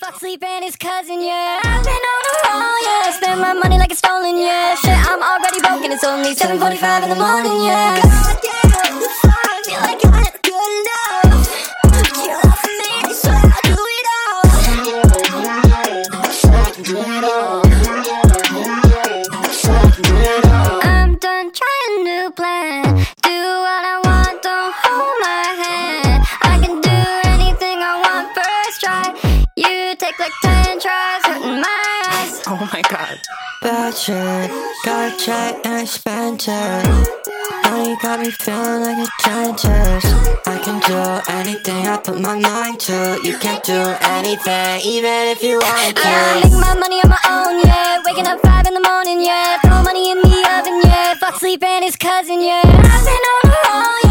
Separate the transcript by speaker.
Speaker 1: Fuck sleeping his cousin, yeah. I've been on the roll, yeah. Spend my money like it's stolen, yeah. Shit, I'm already broken, it's only 7:45 in the morning, yeah. God damn, the fire, feel like I had good enough. You love me, so I'll do it all. So I can do it all. So I can do it all. I'm done trying a new plan. Do what I want, don't hold my hand. I can do anything I want first try. You take like 10 tries, hurting my eyes.
Speaker 2: Oh my god.
Speaker 3: Bachelor, got a check and I spent it. Now you got me feeling like a dentist. I can do anything I put my mind to. You can't do anything, even if you want to.
Speaker 1: I make my money on my own, yeah. Waking up 5 in the morning, yeah. Throw money in the oven, yeah. Fuck sleeping his cousin, yeah. I've been on the roll, yeah.